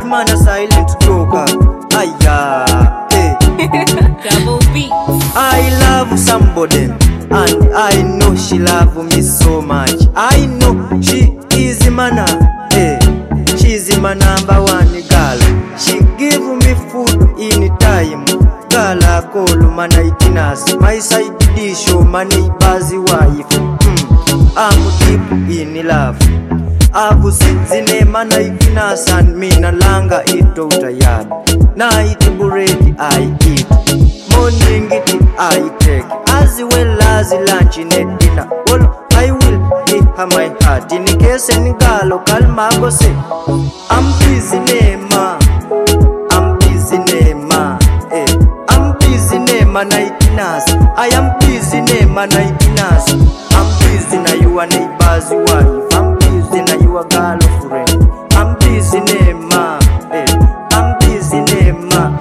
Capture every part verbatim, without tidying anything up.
man a silent joker. Aya, hey. Double beat. I love somebody, and I know she love me so much. I know she is my hey. She's my number one girl. She give me food in time. Girl I call my nightiness. My side dish or my neighbor's wife. hmm. I'm deep in love. I've seen the name and nightiness, and me na langa it out a yard. Night bread I eat, morning it I take, as well as lunch in a dinner. Well, I will give her my heart in case any girl calma go say I'm busy nema, I'm busy nema, eh. I'm busy nema nightiness. I am busy nema nightiness. I'm busy na you a neighbor's wife. I'm busy na you a girlfriend. I'm busy nema, eh. I'm busy nema.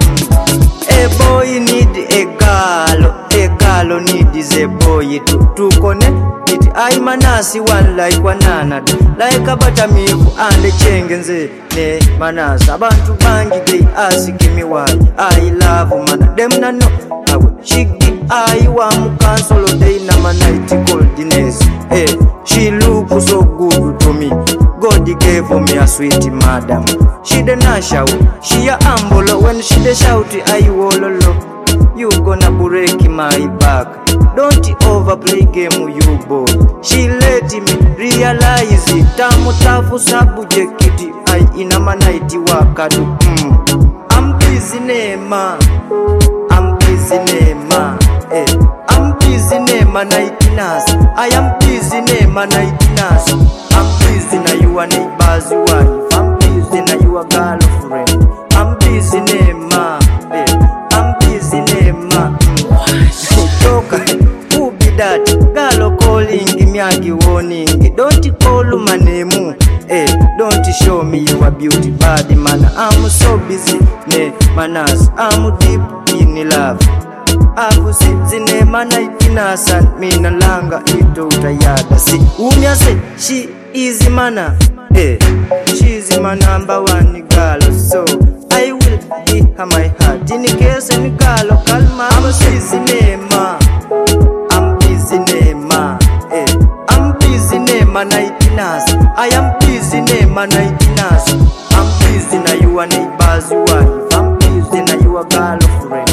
A boy need a girl, a girl needs a boy to to connect it. I manasi one like one another, like a buttermilk and a chengenze ne manasa. Abantu bangi they ask me why I love man. Them na no how she give I want cancel day na my night coldness. Hey, she look so good to me. God gave me a sweet madam. She the nasha, she a humble. When she the shout, I wololo. You gonna break my back. Don't overplay game, you boy. She let me realize it. Tamu tafu subject it. I in a manaiti wakadu. Mm. I'm busy nema. I'm busy nema. Eh. I'm busy nema nightiness. I am busy nema nightiness. I'm busy na you a neighbor's wife. I'm busy na you a girlfriend. I'm busy nema. Eh. I'm busy nema. Joker, who be that? Girl calling me a warning. Don't call my name. Eh, don't show me you a beauty body man. I'm so busy, ne manas. I'm deep in love. I've seen the name and nightiness, and me no longer it out a yard. See, Unya say she is mana. Eh, she's my number one girl. So I will give her my heart in case any girl call my. I'm busy name, I'm busy name, eh. I'm busy name and nightiness. I am busy name and nightiness. I'm busy na you a neighbor's wife. I'm busy na you a girlfriend.